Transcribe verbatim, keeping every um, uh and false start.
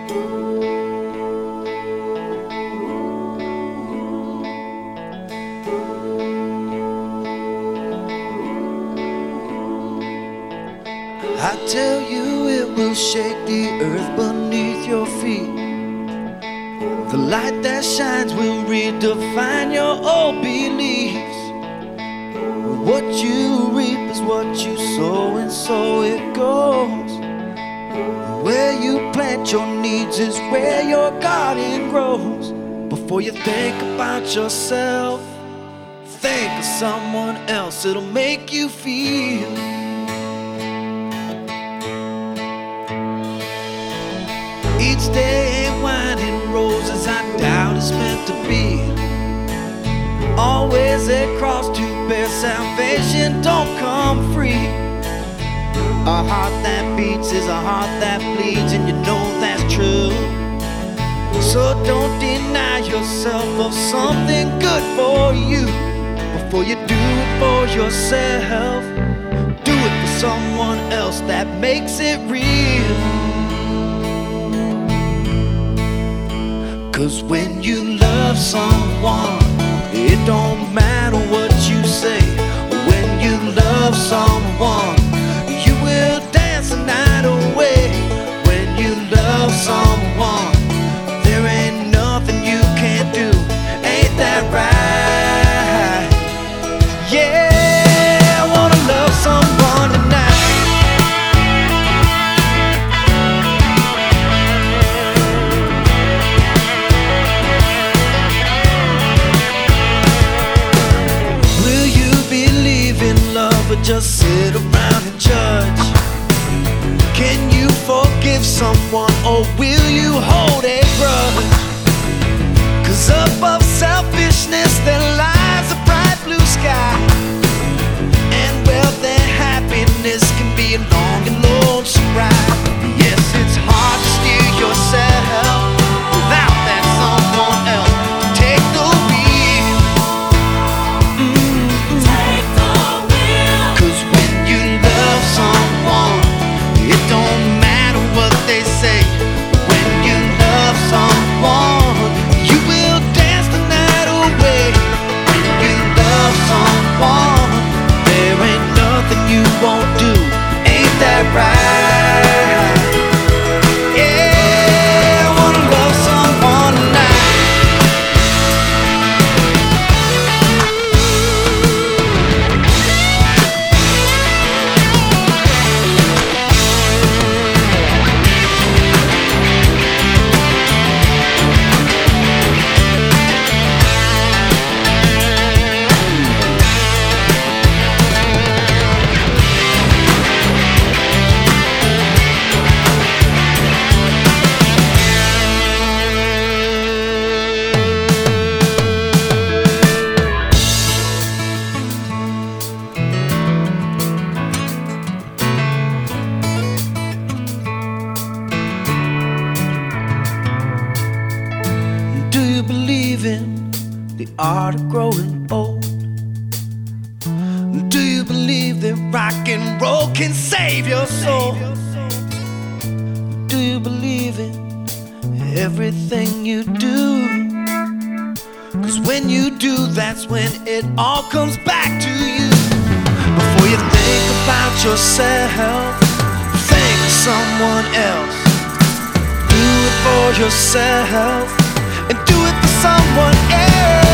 I tell you it will shake the earth beneath your feet. The light that shines will redefine your old beliefs. What you reap is what you sow, and so it goes. Where you plant your needs is where your garden grows. Before you think about yourself, think of someone else. It'll make you feel. Each day ain't wine and roses, I doubt it's meant to be. Always a cross to bear, salvation don't come free. A heart that beats is a heart that bleeds, and you know that's true. So don't deny yourself of something good for you. Before you do it for yourself, do it for someone else. That makes it real. 'Cause when you love someone, it don't matter what you say. When you love someone, you will dance the night away. When you love someone, there ain't nothing you can't do. Ain't that right? Yeah, I wanna love someone tonight. But just sit around and judge. Can you forgive someone, or will you hold a grudge? 'Cause above selfishness there lies a bright blue sky, and wealth and happiness can be a long and lonesome ride. Yes, it's hard to steer yourself without that someone else to take the wheel. Mm-hmm. Take the someone, it don't matter what they say. When you love someone, you will dance the night away. When you love someone, there ain't nothing you won't do. Ain't that right? Yeah, I wanna love someone tonight. Do you believe in the art of growing old? Do you believe that rock and roll can save your soul? Do you believe in everything you do? 'Cause when you do, that's when it all comes back to you. Before you think about yourself, think of someone else. Do it for yourself, and do it for someone else.